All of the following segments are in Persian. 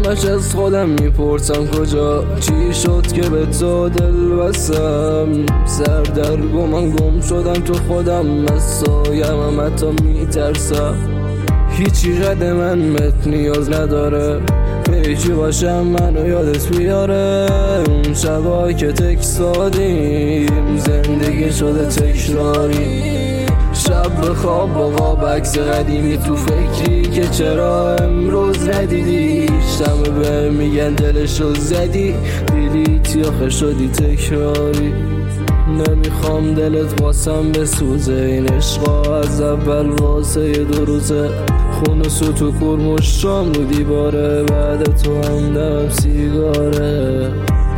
همش از خودم میپرسم کجا چی شد که به تو دل بستم. سر در گمان گم شدم تو خودم، از سایم حتی میترسم. هیچی قد من بهت نیاز نداره، پیچی باشم منو یادت بیاره. اون شبایی که تکس دادیم زندگی شده تکراری. شب بخواب با قاب عکس قدیمی تو فکری که چرا امروز ندیدی. شمه به میگن دلشو زدی، دیلیت یا شدی تکراری. نمیخوام دلت واسم بسوزه، این عشقا از اول واسه 2 روزه. خون و سوت و کرمش شام رو دیواره، بعد تو هم دم سیگاره.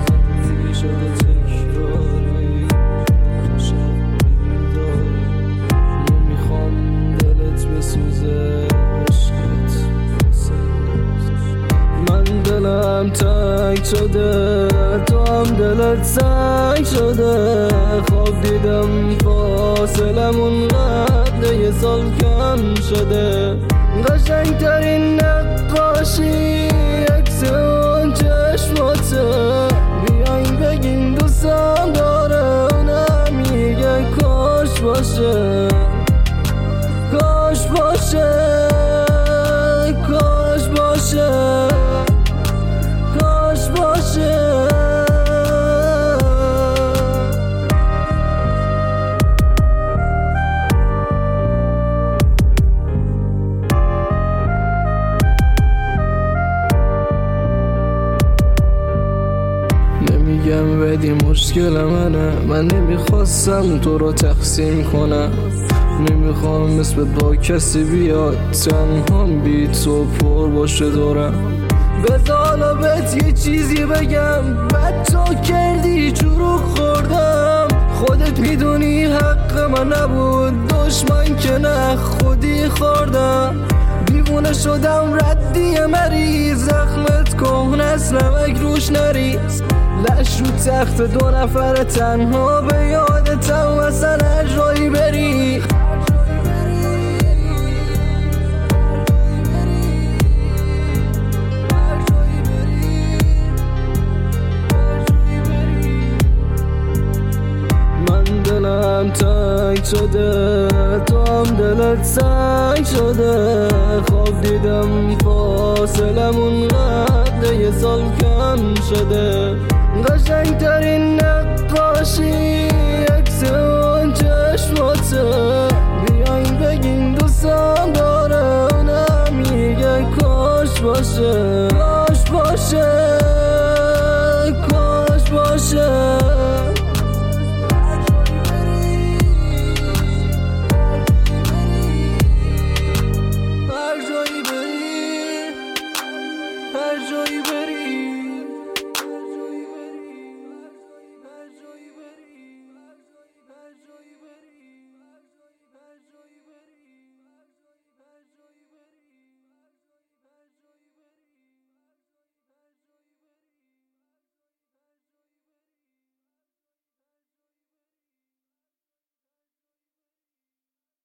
دلم تنگ شده، تو هم دلت سنگ شده. خواب دیدم فاصلمون قد 1 سال کم شده. قشنگترین نقاشی عکس اون چشماته. بیاین بگین دوستم داره، اونم میگه کاش باشه، کاش باشه، کاش باشه، کاش باشه. نمیگم بدی مشکل منه، من نمیخواستم تو رو تقسیم کنم. نمیخوام مثل با کسی بیاد تنها بی تو پر باشه دورم. بذار بهت یه چیزی بگم، بد تو کردی چروک خوردم. خودت میدونی حق من نبود، دشمن که نه خودی خوردم. دیوونه شدم ردی مریض، زخمت کهنه است نمک روش نریز. لش رو تخت 2 نفر تنها، به یادتم اصلا هر جایی بری. دلم تنگ شده، تو هم دلت سنگ شده. خواب دیدم فاصلمون قد 1 سال کم شده. قشنگترین نقاشی